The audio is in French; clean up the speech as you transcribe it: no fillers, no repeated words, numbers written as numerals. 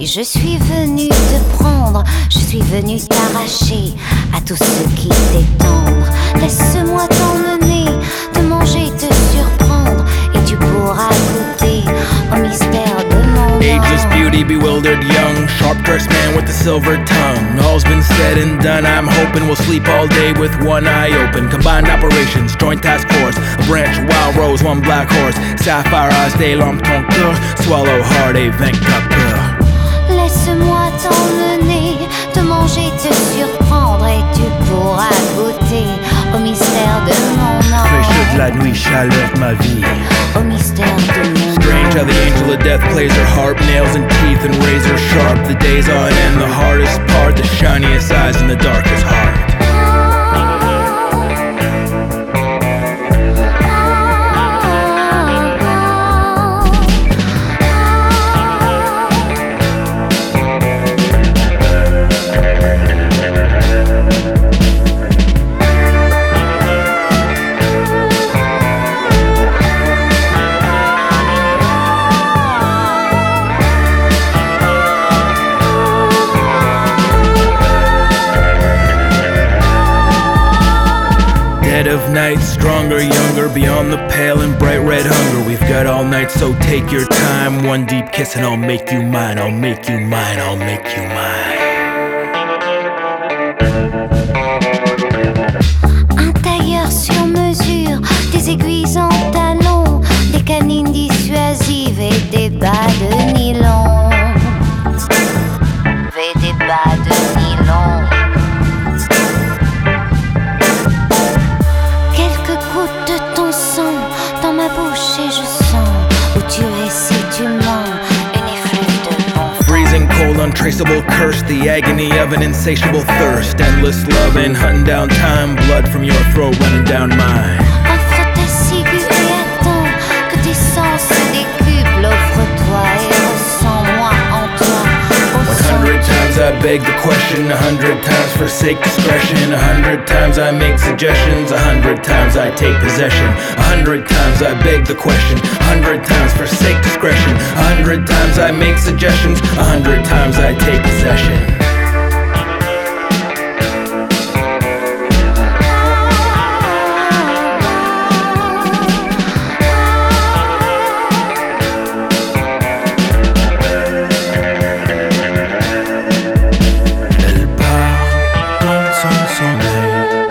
je suis venu te prendre, je suis venu t'arracher à tout ce qui t'est tendre. Laisse-moi t'emmener, te manger, te surprendre, et tu pourras goûter au mystère de mon âme. Ageless beauty, bewildered young, sharp-dressed man with a silver tongue. All's been said and done, I'm hoping we'll sleep all day with one eye open. Combined operations, joint task force, a branch, wild rose, one black horse. Sapphire eyes, délampe ton cœur, swallow hard, et vainqueur. Laisse-moi t'emmener, te manger, te surprendre, et tu pourras goûter au mystère de mon âme. Fraîcheur de la nuit, chaleur de ma vie. Au mystère de mon âme. Strange how the angel of death plays her harp, nails and teeth and razor sharp. The days on end, the hardest part, the shiniest eyes and the darkest heart. Dead of night, stronger, younger, beyond the pale and bright red hunger. We've got all night, so take your time. One deep kiss and I'll make you mine, I'll make you mine, I'll make you mine. Un tailleur sur mesure, des aiguilles en talons, des canines dissuasives et des bas de nylon. Et des bas de nylon. Quelques gouttes de ton sang dans ma bouche et je sens où tu es si tu mens. Une effluve de bon. Freezing cold, untraceable curse, the agony of an insatiable thirst. Endless loving, hunting down time, blood from your throat running down mine. Offre ta ciguë et attends que tes sens se décuplent. Offre-toi et ressens-moi en toi. 100 times I beg the question, 100 times forsake discretion, 100 times I make suggestions, 100 times I take possession, 100 times I beg the question, 100 times forsake discretion, 100 times I make suggestions, 100 times I take possession. Elle part dans son sommeil.